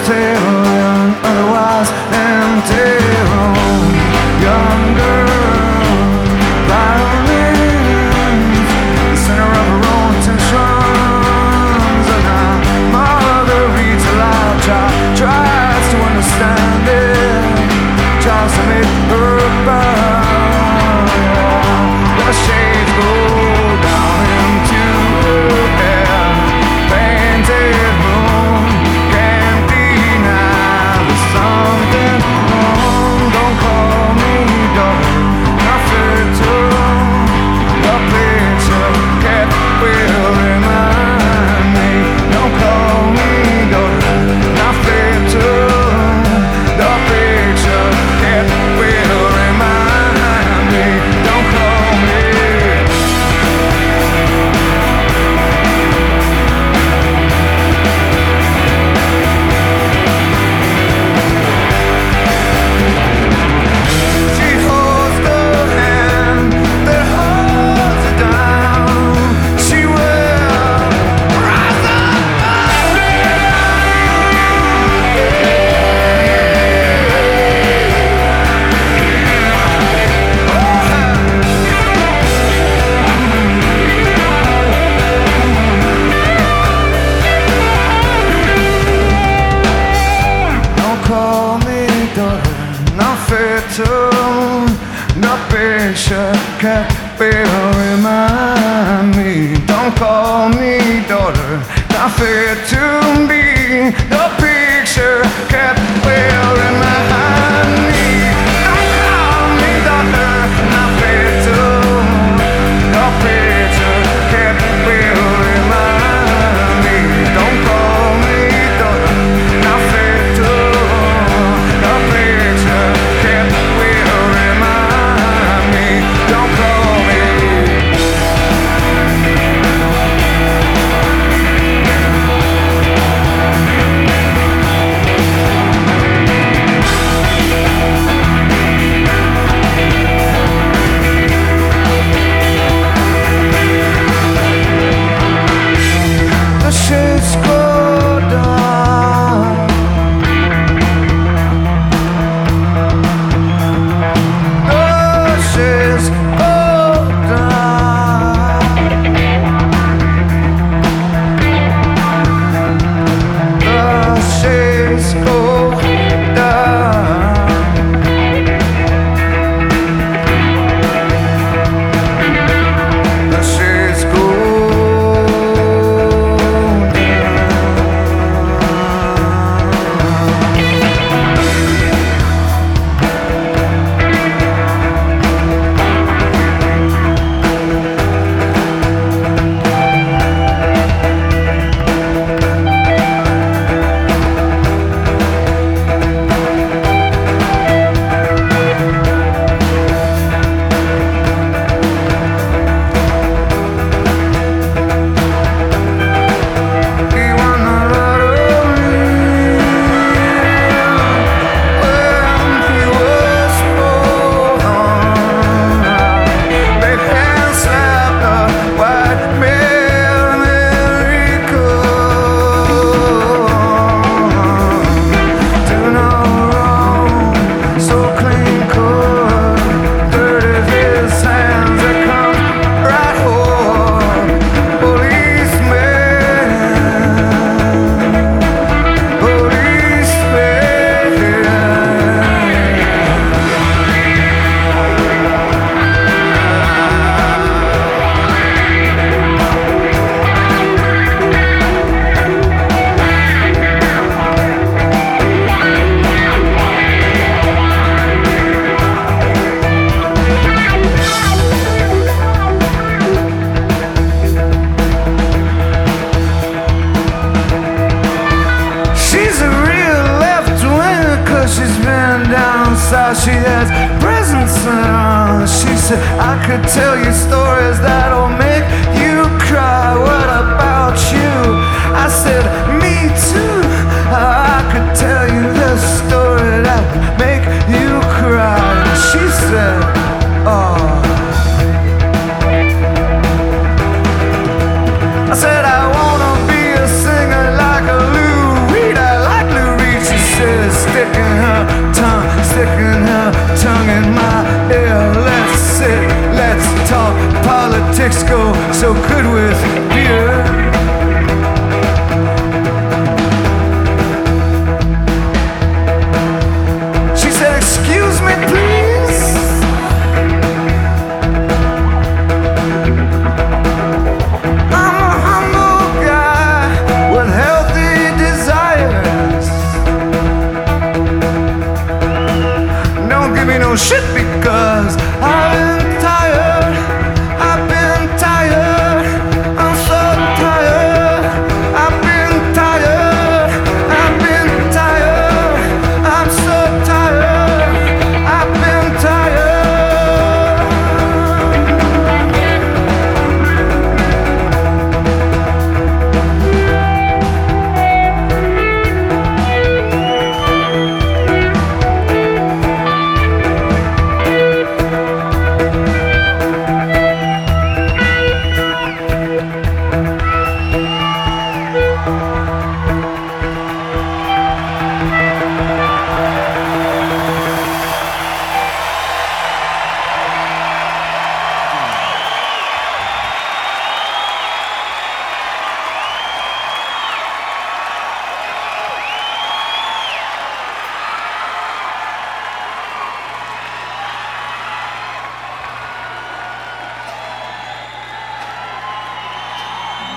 tale and otherwise entail. Young girl, violins, the center of her own tensions. And our mother reads aloud, tries to understand it, tries to make her bow. The shades go down into her head, painted room, can't deny there's something wrong. Don't call me daughter, nothing to the picture cat will remind me. Don't call me daughter, nothing to the picture cat will remind me. Don't call me. She holds the hand that holds her down. She will rise up. Don't call me daughter, not fit to the picture cat will remind me. Don't call me daughter, not fit to be the picture cat will remind me. Don't call me daughter, not fit to the picture cat will remind me. Don't call me daughter, not fit to the picture cat will remind me. Don't call me. The shades go down. The shades go down. The shades go down. The shades go He won the lottery when he was born. Big hand slapped a white male America. Do no wrong, so clean cut. Dirty his hands that come right home. Policeman, she's a real left winger 'cause she's been down south. She has presence. She said I could tell you stories that